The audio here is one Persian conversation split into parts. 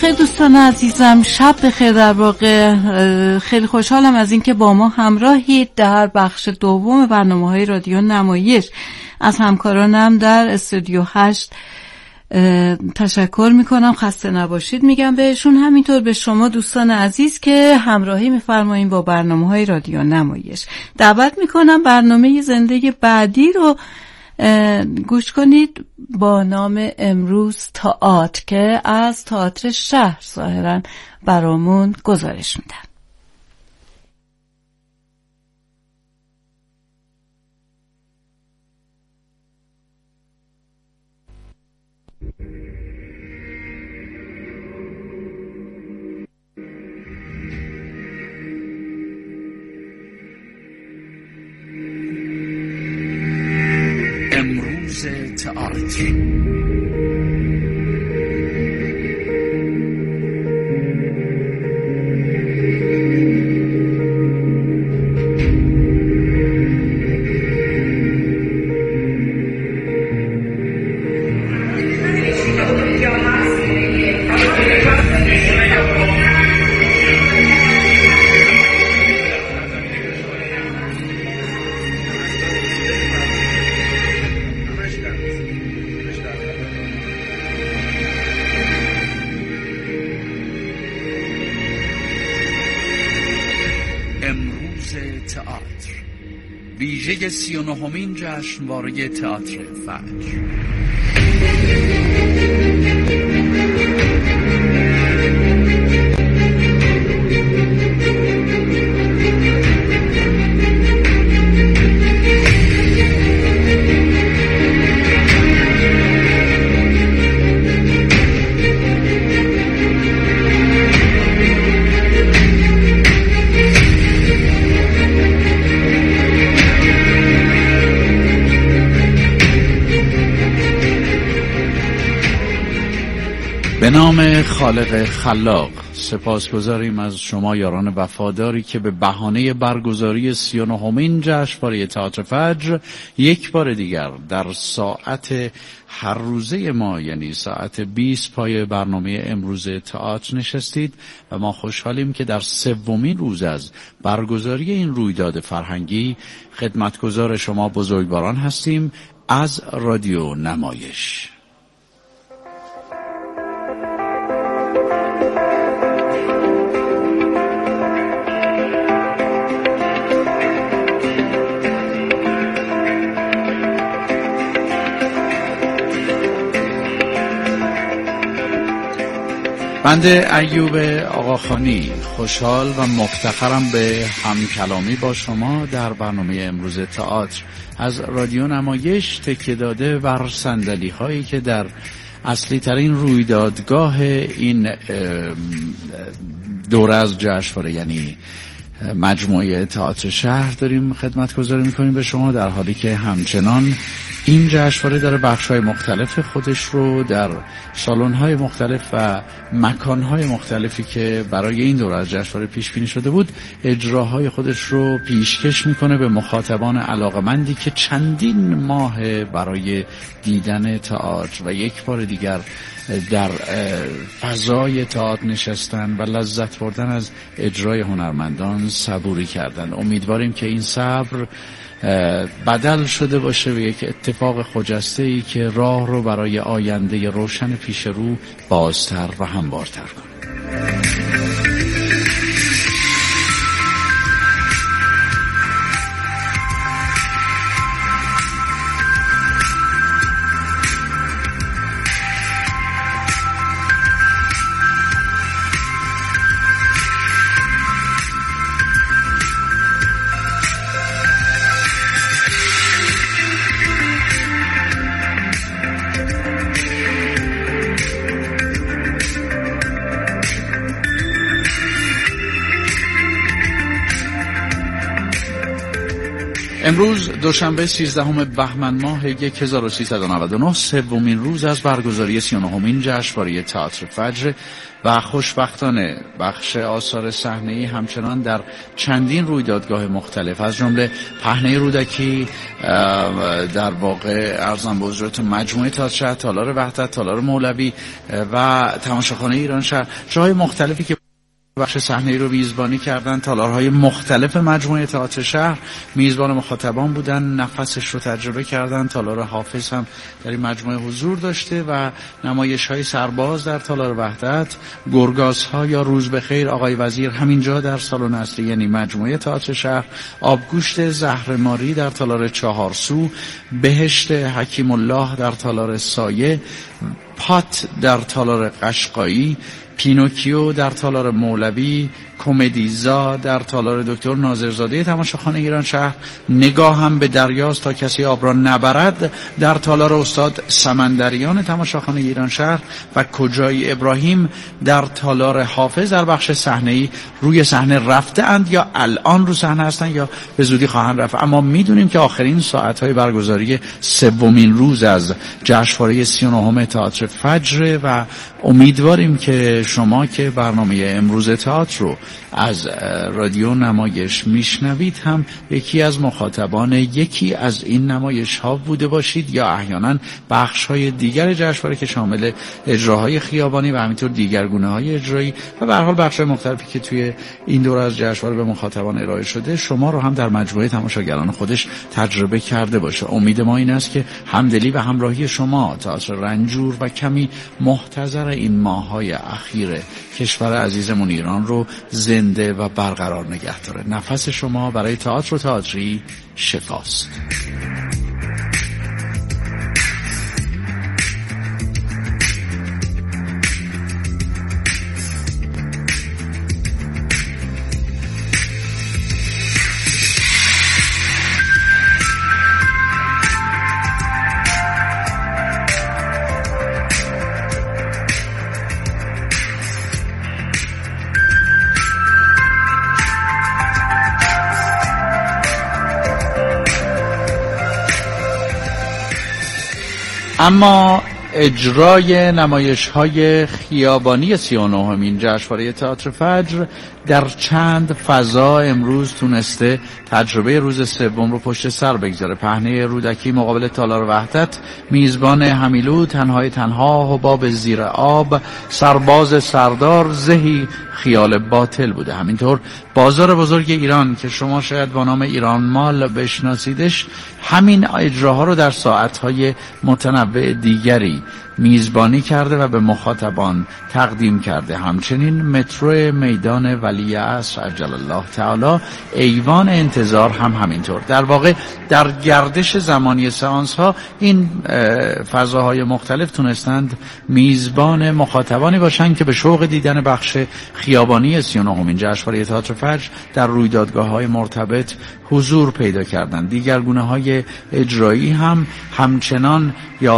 بخیر دوستان عزیزم، شب بخیر. در واقع خیلی خوشحالم از اینکه با ما همراهید در بخش دوم برنامه‌های رادیو نمایش. از همکارانم در استودیو 8 تشکر میکنم، خسته نباشید میگم بهشون، همینطور به شما دوستان عزیز که همراهی میفرمایید با برنامه‌های رادیو نمایش. دعوت میکنم برنامه زنده بعدی رو گوش کنید با نام امروز تئاتر که از تئاتر شهر ظاهراً برامون گزارش میدن. امروز تئاتر. ویژه 39مین جشنواره تئاتر فجر. به نام خالق خلاق سپاسگزاریم از شما یاران وفاداری که به بهانه برگزاری 39مین جشنواره تئاتر فجر یک بار دیگر در ساعت هر روزه ما یعنی ساعت 20 پای برنامه امروز تئاتر نشستید و ما خوشحالیم که در سومین روز از برگزاری این رویداد فرهنگی خدمتگزار شما بزرگواران هستیم از رادیو نمایش. بنده ایوب آقاخانی خوشحال و مفتخرم به همکلامی با شما در برنامه امروز تئاتر از رادیو نمایش، تکیه داده بر صندلی هایی که در اصلی ترین رویدادگاه این دوره از جشنواره یعنی مجموعه تئاتر شهر داریم خدمتگزاری میکنیم به شما، در حالی که همچنان این جشنواره داره بخش‌های مختلف خودش رو در سالن‌های مختلف و مکان‌های مختلفی که برای این دوره از جشنواره پیش بینی شده بود اجراهای خودش رو پیشکش میکنه به مخاطبان علاقه‌مندی که چندین ماه برای دیدن تئاتر و یک بار دیگر در فضای تئاتر نشستن و لذت بردن از اجرای هنرمندان صبوری کردن. امیدواریم که این صبر بدل شده باشه به یک اتفاق خجسته‌ای که راه رو برای آینده روشن پیش رو بازتر و هموارتر کنه. امروز دوشنبه 13 بهمن ماه 1399 سومین روز از برگزاری 39مین جشنواره تئاتر فجر و خوشبختانه بخش آثار صحنه‌ای همچنان در چندین رویدادگاه مختلف از جمله پهنه رودکی، در واقع ارزم به حضورتون مجموعه تئاتر شهر، تالار وحدت، تالار مولوی و تماشاخانه ایران شهر، جاهای مختلفی که بخش صحنه‌ای رو میزبانی کردن، تالارهای مختلف مجموعه تئاتر شهر میزبان مخاطبان بودن، نفسش رو تجربه کردن. تالار حافظ هم در این مجموعه حضور داشته و نمایش‌های سرباز در تالار وحدت، گرگاس‌ها یا روز بخیر آقای وزیر همینجا در سالن اصلی یعنی مجموعه تئاتر شهر، آبگوشت زهرماری در تالار چهارسو، بهشت حکیم الله در تالار سایه، پات در تالار قشقایی، پینوکیو در تالار مولوی، کمدیزا در تالار دکتر ناظرزاده تماشاخانه ایران شهر، نگاه هم به دریاست تا کسی آب را نبرد در تالار استاد سمندریان تماشاخانه ایران شهر و کجای ابراهیم در تالار حافظ در بخش صحنه‌ای روی صحنه رفته اند یا الان رو صحنه هستند یا به زودی خواهند رفت. اما میدونیم که آخرین ساعت‌های برگزاری سومین روز از جشنواره 39 تئاتر فجر و امیدواریم که شما که برنامه امروز تئاتر رو از رادیو نمایش میشنوید هم یکی از مخاطبان یکی از این نمایش ها بوده باشید یا احیانا بخش های دیگر جشنواره که شامل اجراهای خیابانی و همینطور دیگر گونه های اجرایی و به هر حال بخش مختلفی که توی این دوره از جشنواره به مخاطبان ارائه شده شما رو هم در مجموعه تماشاگران خودش تجربه کرده باشه. امید ما این است که همدلی و همراهی شما تئاتر رنجور و کمی محتضر این ماه‌های اخیر کشور عزیزمون ایران رو زنده و برقرار نگه داره. نفس شما برای تئاتر و تئاتری شفاست. اما اجرای نمایش‌های خیابانی 39مین جشنواره تئاتر فجر در چند فضا امروز تونسته تجربه روز سوم رو پشت سر بگذاره. پهنه رودکی مقابل تالار وحدت، میزبان همیلو، تنهای تنها، حباب زیر آب، سرباز سردار، زهی خیال باطل بوده. همینطور بازار بزرگ ایران که شما شاید با نام ایران مال بشناسیدش همین اجراها رو در ساعتهای متنوع دیگری میزبانی کرده و به مخاطبان تقدیم کرده. همچنین مترو میدان ولی عصر عجل الله تعالی، ایوان انتظار هم همینطور. در واقع در گردش زمانی سئانس ها این فضاهای مختلف تونستند میزبان مخاطبانی باشند که به شوق دیدن بخش خیابانی 39مین جشنواره تئاتر فجر در رویدادگاه‌های مرتبط حضور پیدا کردند. دیگرگونه های اجرایی هم همچنان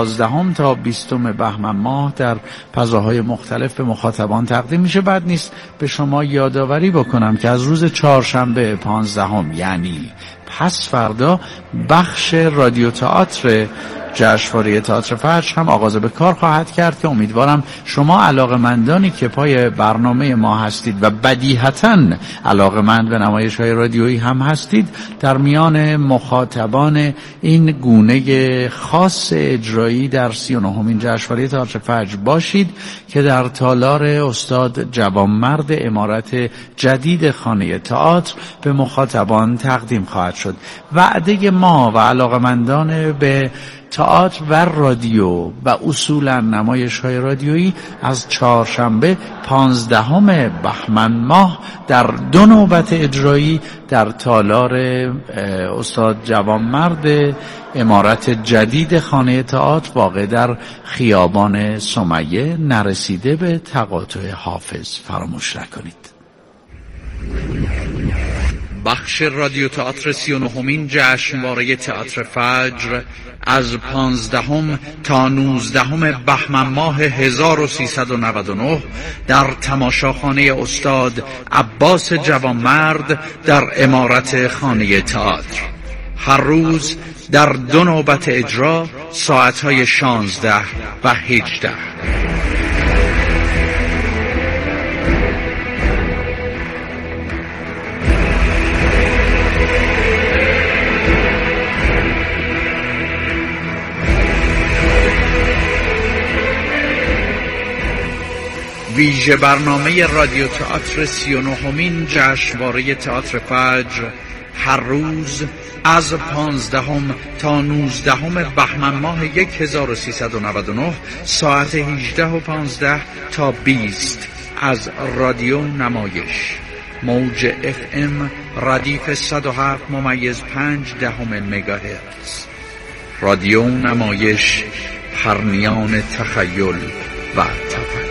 11 تا 20 بهمن ماه در فضاهای مختلف به مخاطبان تقدیم میشه. بد نیست به شما یادآوری بکنم که از روز چهارشنبه 15 یعنی پس فردا بخش رادیو تئاتر جشنواره تئاتر فجر هم آغاز به کار خواهد کرد که امیدوارم شما علاقه‌مندانی که پای برنامه ما هستید و بدیهتاً علاقه‌مند به نمایش‌های رادیویی هم هستید در میان مخاطبان این گونه خاص اجرایی در 39مین جشنواره تئاتر فجر باشید که در تالار استاد جوانمرد امارت جدید خانه تئاتر به مخاطبان تقدیم خواهد شد. وعده ما و علاقه‌مندان به تئاتر و رادیو و اصولا نمایش‌های رادیویی از چهارشنبه 15 بهمن ماه در 2 نوبت اجرایی در تالار استاد جوانمرد امارت جدید خانه تئاتر واقع در خیابان سمیه نرسیده به تقاطع حافظ فراموش نکنید. بخش رادیو تئاتر 39مین جشنواره تئاتر فجر از 15 تا 19 بهمن ماه 1399 در تماشاخانه استاد عباس جوانمرد در امارت خانه تئاتر. هر روز در 2 نوبت اجرا ساعتهای 16 و 18. ویژه برنامه رادیو تئاتر 39مین جشنواره تئاتر فجر هر روز از 15 تا 19 بهمن ماه 1399 ساعت 18:15 تا 20 از رادیو نمایش موج FM ردیف 107.5 مگاهرتز. رادیو نمایش پرنیان تخیل و تفکر.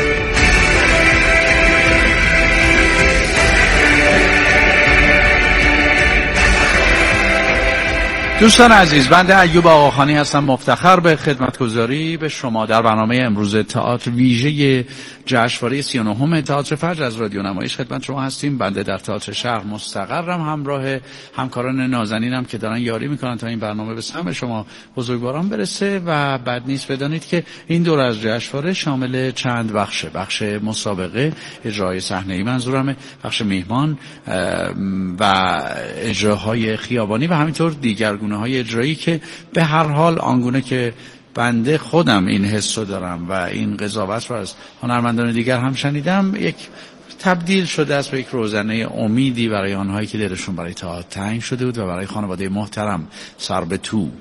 دوستان عزیز، بنده ایوب آقاخانی هستم، مفتخر به خدمتگزاری به شما در برنامه امروز تئاتر ویژه جشنواره 39 تئاتر فجر از رادیو نمایش خدمت شما هستیم. بنده در تئاتر شهر مستقرم، همراه همکاران نازنینم که دارن یاری میکنن تا این برنامه به سمع شما بزرگواران برسه. و بد نیست بدانید که این دور از جشنواره شامل چند بخشه: بخش مسابقه، اجرای صحنه‌ای منظورمه، بخش میهمان و اجراهای خیابانی و همینطور دیگرگونه‌های اجرایی که به هر حال آنگونه که بنده خودم این حسو دارم و این قضاوت رو از هنرمندان دیگر هم شنیدم، یک تبدیل شده است به یک روزنه امیدی برای آنهایی که دلشون برای تئاتر تنگ شده بود و برای خانواده محترم سر به تو،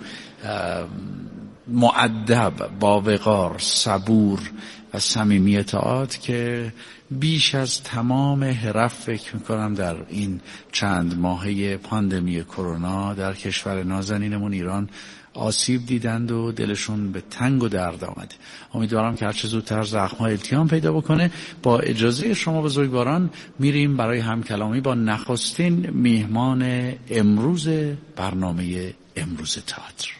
مؤدب، با وقار، صبور و صمیمی تئاتر که بیش از تمام حرف فکر میکنم در این چند ماهه پاندمی کرونا در کشور نازنینمون ایران آسیب دیدند و دلشون به تنگ و درد آمده. امیدوارم که هرچه زودتر زخم‌ها التیام پیدا بکنه. با اجازه شما بزرگواران میریم برای همکلامی با نخستین میهمان امروز برنامه امروز تئاتر.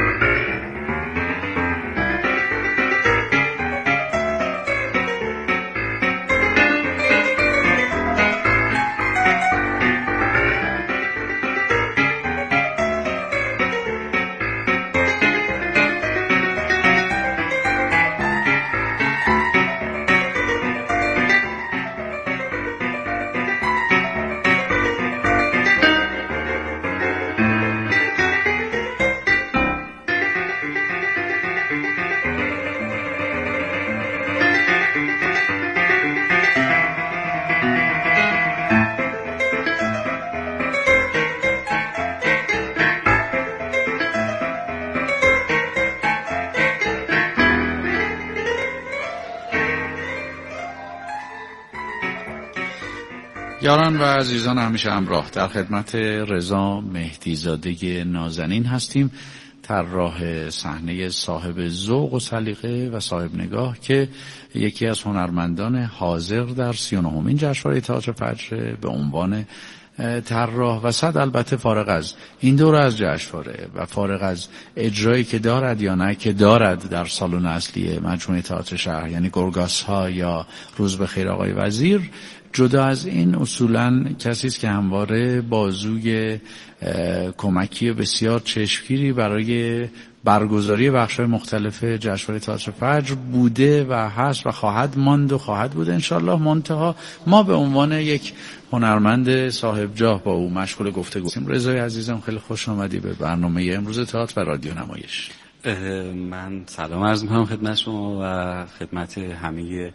یاران و عزیزان همیشه همراه، در خدمت رضا مهدیزاده نازنین هستیم، طراح صحنه صاحب ذوق و سلیقه و صاحب نگاه که یکی از هنرمندان حاضر در 39مین جشنواره تئاتر فجر به عنوان طراح و صد البته فارغ از این دور از جشنواره و فارغ از اجرایی که دارد یا نه که دارد در سالن اصلی مجموعه تئاتر شهر، یعنی گرگاس ها یا روز بخیر آقای وزیر، جدا از این اصولاً کسی است که همواره بازوی کمکی بسیار چشمگیری برای برگزاری بخش‌های مختلف جشنواره تئاتر فجر بوده و هست و خواهد ماند و خواهد بود انشالله. منتها ما به عنوان یک هنرمند صاحب جاه با او مشغول گفتگو هستیم. رضای عزیزم، خیلی خوش آمدی به برنامه امروز تئاتر و رادیو نمایش. من سلام عرض می‌کنم خدمت شما و خدمت همه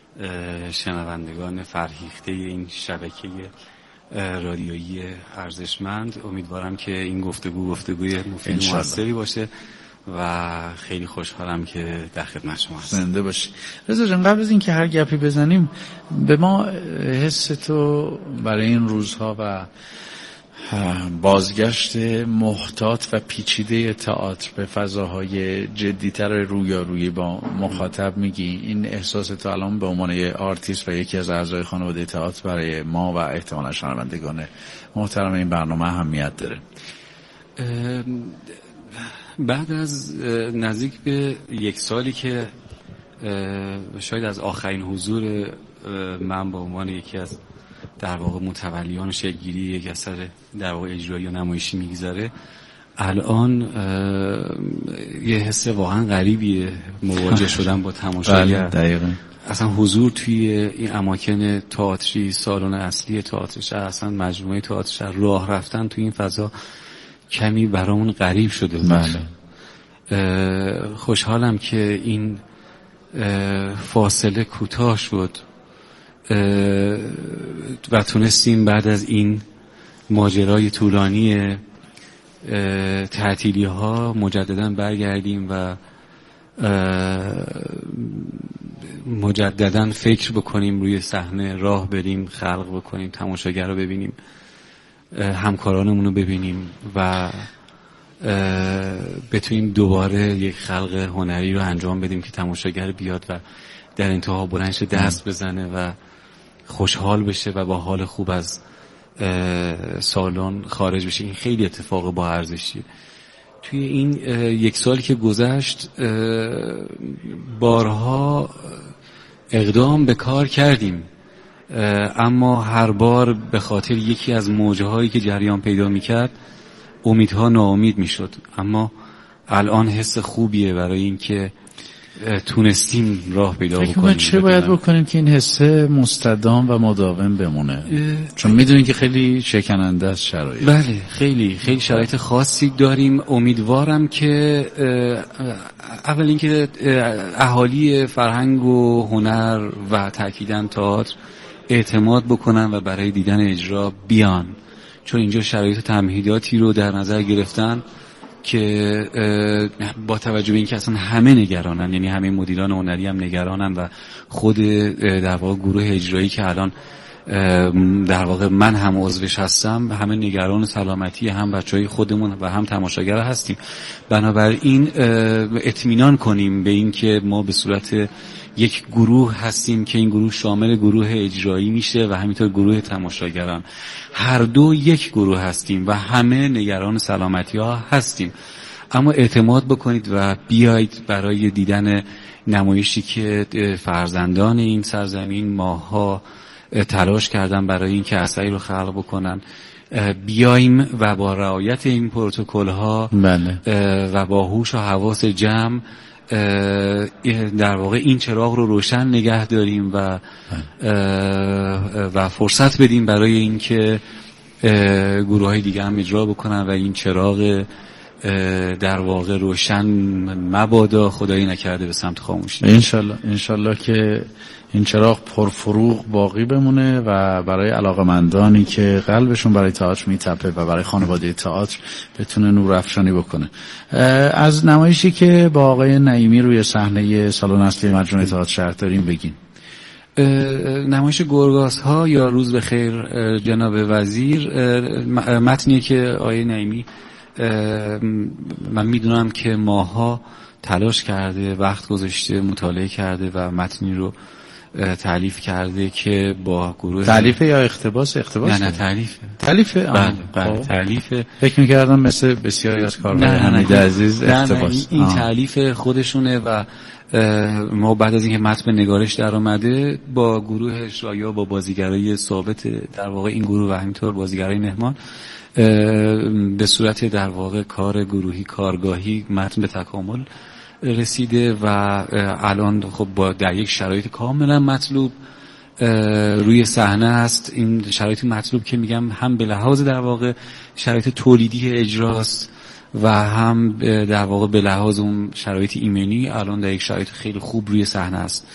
شنوندگان فرهیخته این شبکه رادیویی ارزشمند. امیدوارم که این گفتگوی مفید و موثری باشه و خیلی خوشحالم که در خدمت شما هستم. زنده باشی. رضا جان، قبل از این که هر گپی بزنیم به ما حس تو برای این روزها و بازگشت محتاط و پیچیده تئاتر به فضاهای جدی‌تر رویارویی با مخاطب میگی. این احساس تو الان به عنوان یک آرتیست و یکی از اعضای خانواده تئاتر برای ما و احتمالاً شنوندگان محترم این برنامه اهمیت داره؟ بعد از نزدیک به 1 سالی که شاید از آخرین حضور من به عنوان یکی از در واقع متولیان شکل‌گیری یک اثر در واقع اجرایی و نمایشی میگذاره، الان یه حس واقعا غریبیه مواجه شدن با تماشاگر. دقیقاً. اصلا حضور توی این اماکن تئاتری، سالن اصلی تئاتر شهر، اصلا مجموعه تئاتر شهر، راه رفتن توی این فضا کمی برامون غریب شده بود. خوشحالم که این فاصله کوتاه شد و تونستیم بعد از این ماجرای طولانی تعطیلی ها مجددا برگردیم و مجددا فکر بکنیم، روی صحنه راه بریم، خلق بکنیم، تماشاگر رو ببینیم، همکارانمون رو ببینیم و بتونیم دوباره یک خلق هنری رو انجام بدیم که تماشاگر بیاد و در انتها بلندش دست بزنه و خوشحال بشه و با حال خوب از سالن خارج بشه. این خیلی اتفاق با ارزشیه. توی این یک سالی که گذشت بارها اقدام به کار کردیم، اما هر بار به خاطر یکی از موجهایی که جریان پیدا میکرد امیدها ناامید میشد. اما الان حس خوبیه برای اینکه تونستیم راه پیدا بکنیم. چه باید بکنیم که این حس مستدام و مداوم بمونه؟ چون میدونین که خیلی شکننده است شرایط. بله، خیلی خیلی شرایط خاصی داریم. امیدوارم که اول اینکه اهالی فرهنگ و هنر و تأکیداً تئاتر اعتماد بکنن و برای دیدن اجرا بیان، چون اینجا شرایط تمهیداتی رو در نظر گرفتن که با توجه به اینکه اصلا همه نگرانن، یعنی همه مدیران هنری هم نگرانن و خود در واقع گروه اجرایی که الان در واقع من هم عضوش هستم، همه نگران سلامتی هم بچهای خودمون و هم تماشاگر هستیم. بنابراین اطمینان کنیم به این که ما به صورت یک گروه هستیم که این گروه شامل گروه اجرایی میشه و همینطور گروه تماشاگران. هر دو یک گروه هستیم و همه نگران سلامتی ها هستیم. اما اعتماد بکنید و بیایید برای دیدن نمایشی که فرزندان این سرزمین ماها تلاش کردن برای این که اثری رو خلق بکنن. بیایم و با رعایت این پروتکل ها و با هوش و حواس جمع در واقع این چراغ رو روشن نگه داریم و فرصت بدیم برای اینکه گروه های دیگه هم اجرا بکنن و این چراغ در واقع روشن مبادا خدایی نکرده به سمت خاموشی. انشالله که این چراغ پرفروغ باقی بمونه و برای علاقمندانی که قلبشون برای تئاتر میتپه و برای خانواده تئاتر بتونه نور افشانی بکنه. از نمایشی که با آقای نعیمی روی صحنه سالن اصلی مجموعه تئاتر شهر داریم بگین. نمایش گرگاس ها یا روز بخیر جناب وزیر متنیه که آقای نعیمی من میدونم که ماها تلاش کرده، وقت گذاشته، مطالعه کرده و متنی رو تالیف کرده که با گروه تالیف یا اقتباس؟ نه تالیفه. بله تالیفه. فکر می‌کردم مثل بسیاری از کارهای حمید عزیز اقتباس. این تالیف خودشونه و ما بعد از اینکه متن نگارش در اومده با گروه اجرایی با بازیگرای ثابت در واقع این گروه و همینطور بازیگرای مهمان به صورت در واقع کار گروهی کارگاهی متن به تکامل رسیده و الان خب با در یک شرایط کاملا مطلوب روی صحنه است. این شرایط مطلوب که میگم هم به لحاظ در واقع شرایط تولیدی اجراست و هم در واقع به لحاظ اون شرایط ایمنی الان در یک شرایط خیلی خوب روی صحنه است.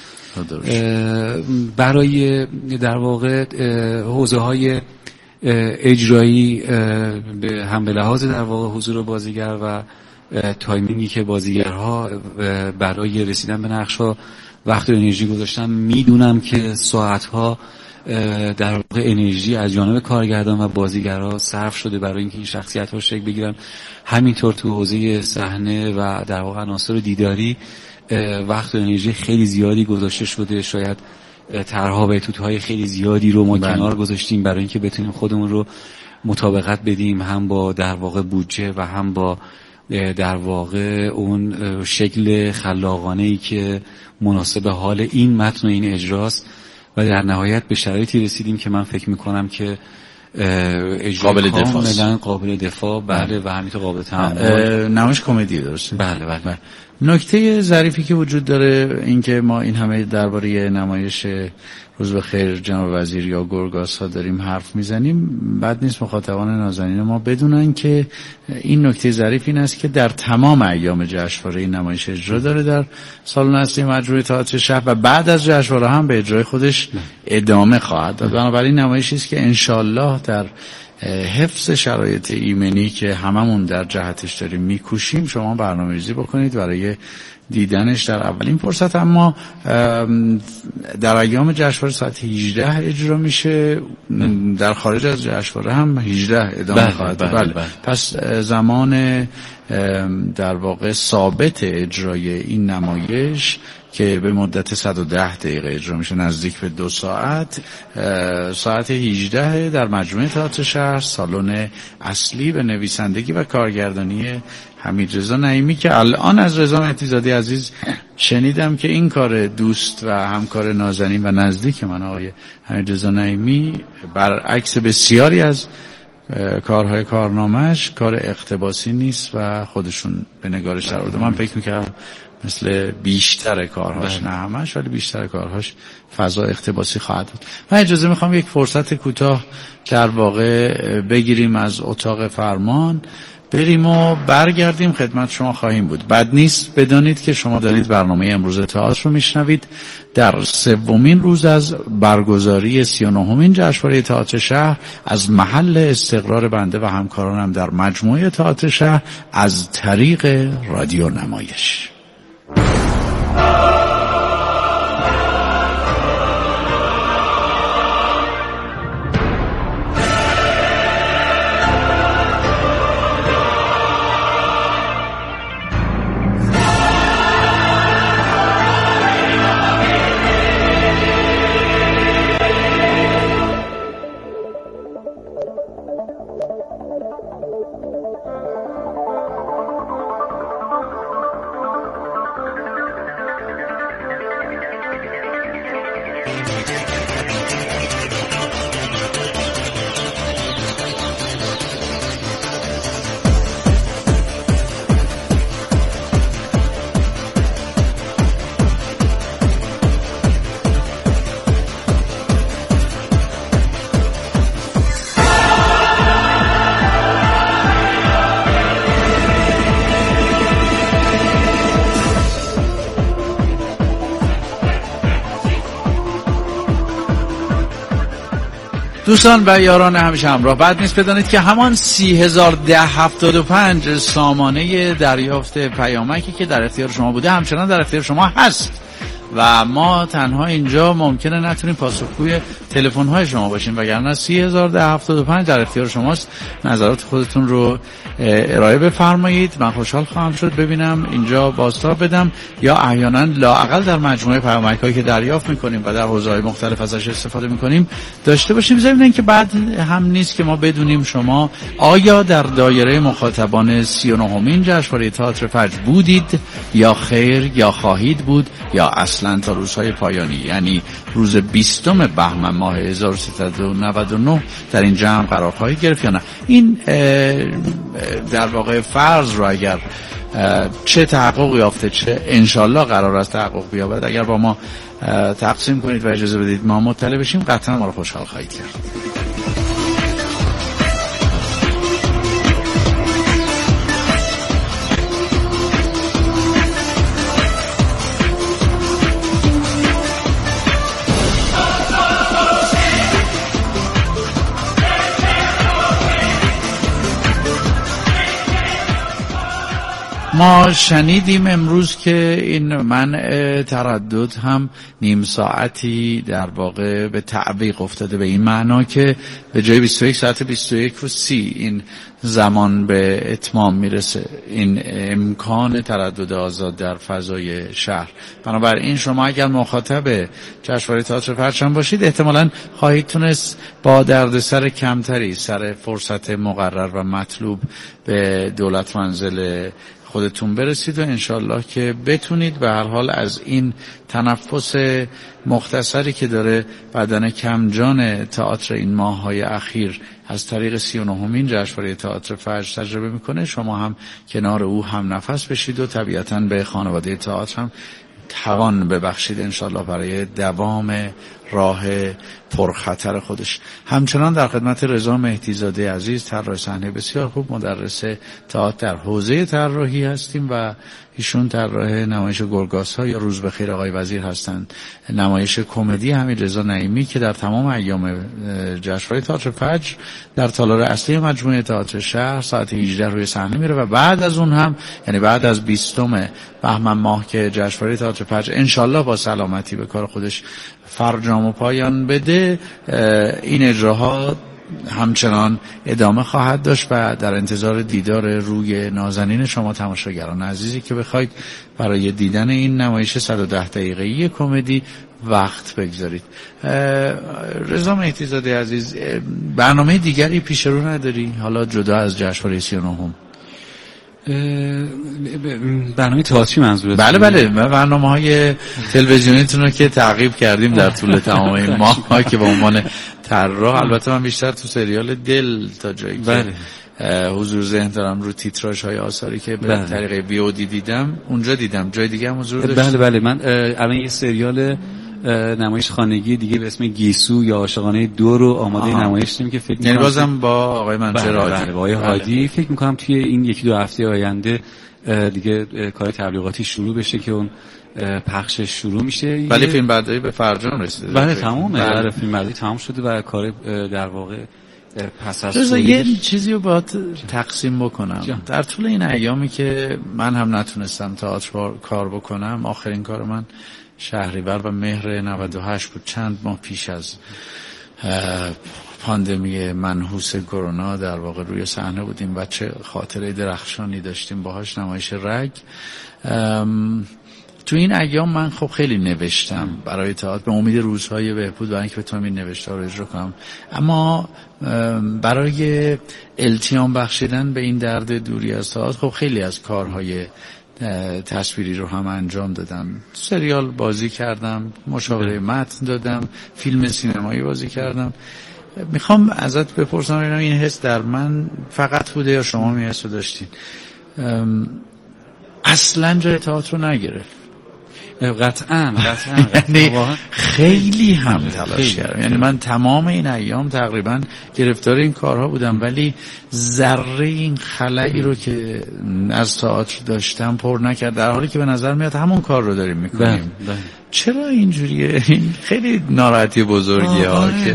برای در واقع حوزه های اجرایی هم به لحاظ در واقع حضور بازیگر و تایمینگی که بازیگرها برای رسیدن به نقش‌ها وقت و انرژی گذاشتن، میدونم که ساعت‌ها در واقع انرژی از جانب کارگردان و بازیگرها صرف شده برای اینکه این شخصیت‌ها شکل بگیرن. همینطور تو حوزه صحنه و در واقع عناصر دیداری وقت و انرژی خیلی زیادی گذاشته شده. شاید طرح‌ها و اتوت‌های خیلی زیادی رو ما کنار گذاشتیم برای اینکه بتونیم خودمون رو مطابقت بدیم هم با در واقع بودجه و هم با در واقع اون شکل خلاقانه‌ای که مناسب حال این متن و این اجراست و در نهایت به شرایطی رسیدیم که من فکر میکنم که قابل دفاع بله و همینطور قابل تحمل. نمایش کمدی درسته؟ بله. نکته ظریفی که وجود داره این که ما این همه درباره نمایش روز بخیر جناب وزیر یا گرگاسا داریم حرف میزنیم، بد نیست مخاطبان نازنین ما بدونن که این نکته ظریف این است که در تمام ایام جشنواره این نمایش اجرا داره در سالن اصلی مجموعه تئاتر شهر و بعد از جشنواره هم به اجرای خودش ادامه خواهد داد. بنابراین نمایشی است که انشالله در حفظ شرایط ایمنی که هممون در جهتش داریم میکوشیم شما برنامه‌ریزی بکنید برای دیدنش در اولین فرصت. اما در ایام جشنواره ساعت 18 اجرا میشه، در خارج از جشنواره هم 18 ادامه خواهد داشت. بله. پس زمان در واقع ثابت اجرای این نمایش که به مدت 110 دقیقه اجرا میشه، نزدیک به 2 ساعت، ساعت 18 در مجموعه تئاتر شهر، سالن اصلی، به نویسندگی و کارگردانی حمیدرضا نعیمی که الان از رضا مهدی‌زاده عزیز شنیدم که این کار دوست و همکار نازنین و نزدیک من آقای حمیدرضا نعیمی برعکس بسیاری از کارهای کارنامه‌اش کار اقتباسی نیست و خودشون به نگارش در آورده. من فکر می‌کردم مثل بیشتر کارهاش، نه همش ولی بیشتر کارهاش فضا اقتباسی خواهد بود. من اجازه میخوام یک فرصت کوتاه در واقع بگیریم از اتاق فرمان، بریم و برگردیم خدمت شما خواهیم بود. بد نیست بدانید که شما دارید برنامه امروز تئاتر رو میشنوید در 3مین روز از برگزاری 39مین جشنواره تئاتر شهر از محل استقرار بنده و همکارانم در مجموعه تئاتر شهر از طریق رادیو نمایش. دوستان و یاران همیشه همراه، بد نیست بدانید که همان 30,1075 سامانه دریافت پیامکی که در اختیار شما بوده همچنان در اختیار شما هست و ما تنها اینجا ممکنه نتونیم پاسخگوی تلفن‌های شما باشیم، وگرنه 30,1075 در اختیار شماست. نظرات خودتون رو ارائه بفرمایید، من خوشحال خواهم شد ببینم اینجا بازتاب بدم یا احیانا لااقل در مجموعه پیامک‌هایی که دریافت می‌کنیم و در حوزه‌های مختلف ازش استفاده می‌کنیم داشته باشیم. ضمن اینکه بعد هم نیست که ما بدونیم شما آیا در دایره مخاطبان 39مین جشنواره تئاتر فجر بودید یا خیر یا خواهید بود یا اصلا تا روزهای پایانی، یعنی روز 20 بهمن ماه 1399 در این جمع قرار خواهید گرفت یا نه. این در واقع فرض رو اگر چه تحقق یافته چه انشالله قرار است تحقق بیابد اگر با ما تقسیم کنید و اجازه بدید ما مطلع بشیم، قطعا ما رو خوشحال خواهید کرد. ما شنیدیم امروز که این منع تردد هم نیم ساعتی در واقع به تعویق افتاده، به این معنا که به جای 21 ساعت 21:30 این زمان به اتمام میرسه، این امکان تردد آزاد در فضای شهر. بنابراین شما اگر مخاطب جشنواره تئاتر پرچم باشید احتمالاً خواهید تونست با دردسر کمتری سر فرصت مقرر و مطلوب به دولت منزل خودتون برسید و انشالله که بتونید به هر حال از این تنفس مختصری که داره بدن کمجان تئاتر این ماه‌های اخیر از طریق 39مین جشنواره تئاتر فجر تجربه میکنه، شما هم کنار او هم نفس بشید و طبیعتاً به خانواده تئاتر هم توان ببخشید انشالله برای دوام راه پرخطر خودش. همچنان در خدمت رضا مهدیزاده عزیز، طراح صحنه بسیار خوب، مدرس تئاتر در حوزه طراحی هستیم و ایشون طراح نمایش گرگاس‌ها یا روز بخیر آقای وزیر هستند. نمایش کمدی همین رضا نعیمی که در تمام ایام جشنواره تئاتر فجر در تالار اصلی مجموعه تئاتر شهر ساعت 18 روی صحنه میره و بعد از اون هم یعنی بعد از 20 بهمن ماه که جشنواره تئاتر فجر انشالله با سلامتی به کار خودش فرجام و پایان بده، این اجراها همچنان ادامه خواهد داشت و در انتظار دیدار روی نازنین شما تماشاگران عزیزی که بخواید برای دیدن این نمایش 110 دقیقه‌ای کمدی وقت بگذارید. رضا مهدیزاده عزیز، برنامه دیگری پیش رو نداری حالا جدا از جشنواره 39م؟ برنامه تئاتری منظورت؟ بله برنامه‌های تلویزیونیتون رو که تعقیب کردیم در طول تمام این ماه که به عنوان طراح، البته من بیشتر تو سریال دل تا جایی که حضور ذهن دارم رو تیتراژهای آثاری که به طریق VOD دیدم اونجا دیدم، جای دیگه هم حضور داشت. بله من الان یه سریال نمایش خانگی دیگه به اسم گیسو یا عاشقانه 2 رو آماده نمایش داریم که فکر می‌کنم بازم با آقای منصور هادی. با آقای هادی فکر می‌کنم توی این 1-2 هفته آینده دیگه کار تبلیغاتی شروع بشه که اون پخشش شروع میشه. ولی فیلم برداری به فرجام رسیده. بله تمامه. فیلم برداری تمام شده و کار در واقع پس از یه چیزی رو باید تقسیم بکنم. در طول این ایامی که من هم نتونستم تئاتر کار بکنم، آخرین کار من شهریور و مهر 98 بود، چند ماه پیش از پاندمی منحوس کرونا در واقع روی صحنه بودیم و چه خاطره درخشانی داشتیم باهاش، نمایش رگ. تو این ایام من خب خیلی نوشتم برای تئاتر به امید روزهای بهبود برای اینکه بتونم این نوشته‌ها رو اجرا کنم، اما برای التیام بخشیدن به این درد دوری از تئاتر خب خیلی از کارهای تصویری رو هم انجام دادم. سریال بازی کردم، مشاوره متن دادم، فیلم سینمایی بازی کردم. میخوام ازت بپرسم این حس در من فقط بوده یا شما می حسو داشتین؟ اصلا جای تئاتر رو نگرفت. قطعاً یعنی خیلی هم تلاش کردم، یعنی من تمام این ایام تقریبا گرفتار این کارها بودم ولی ذره این خلایی رو که از تئاتر داشتم پر نکرد، در حالی که به نظر میاد همون کار رو داریم میکنیم. چرا اینجوریه؟ این خیلی ناراحتی بزرگیه که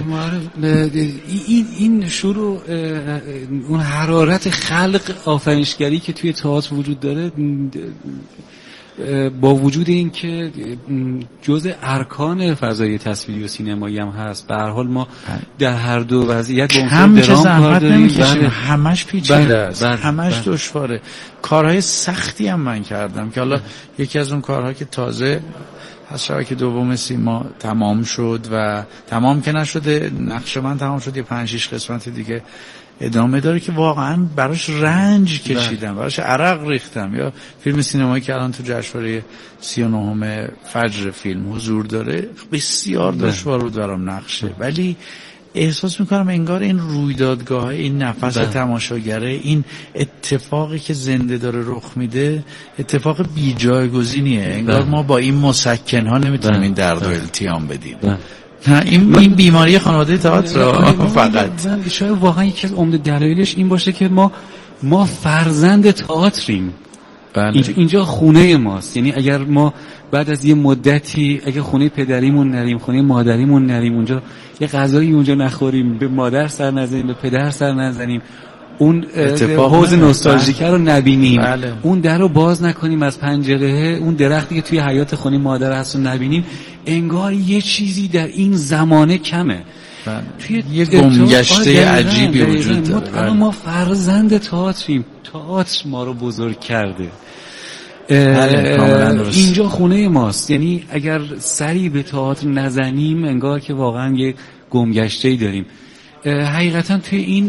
این شروع اون حرارت خلق آفرینشگری که توی تئاتر وجود داره، با وجود این که جزء ارکان فضای تصویری و سینمایی هم هست، به هر حال ما در هر دو وضعیت هم چه زحمت نمیکشیم، همش پیچیده است، همش دشواره. کارهای سختی هم من کردم که حالا یکی از اون کارها که تازه از شبکه دوم سیما تمام شد و تمام که نشده، نقش من تمام شد، یه 5-6 قسمت دیگه ادامه داره که واقعا براش رنج کشیدم، براش عرق ریختم. یا فیلم سینمایی که الان تو جشنواره 39 فجر فیلم حضور داره، بسیار دشوار بود برام نقشه، ولی احساس میکنم انگار این رویدادگاه، این نفس تماشاگره، این اتفاقی که زنده داره رخ میده اتفاق بی جایگزینیه. انگار ما با این مسکن ها نمیتونیم این درد و التیام بدیم. این بیماری خانواده تئاتر فقط شاید واقعا یکی از عمده دلایلش این باشه که ما فرزند تئاتریم. اینجا خونه ماست. یعنی اگر ما بعد از یه مدتی اگر خونه پدریمون نریم، خونه مادریمون نریم، اونجا یه غذایی اونجا نخوریم، به مادر سر نزنیم، به پدر سر نزنیم، اون حوض نوستالژیکه رو نبینیم، اون در رو باز نکنیم از پنجره، اون درختی که توی حیاط خونه مادر هست رو نبینیم، انگار یه چیزی در این زمانه کمه. توی یه گمگشته عجیبی وجود داره. ما فرزند تئاتریم، تئاتر ما رو بزرگ کرده. اینجا خونه ماست. یعنی اگر سری به تئاتر نزنیم انگار که واقعا یه گمگشته‌ای داریم. حقیقتا توی این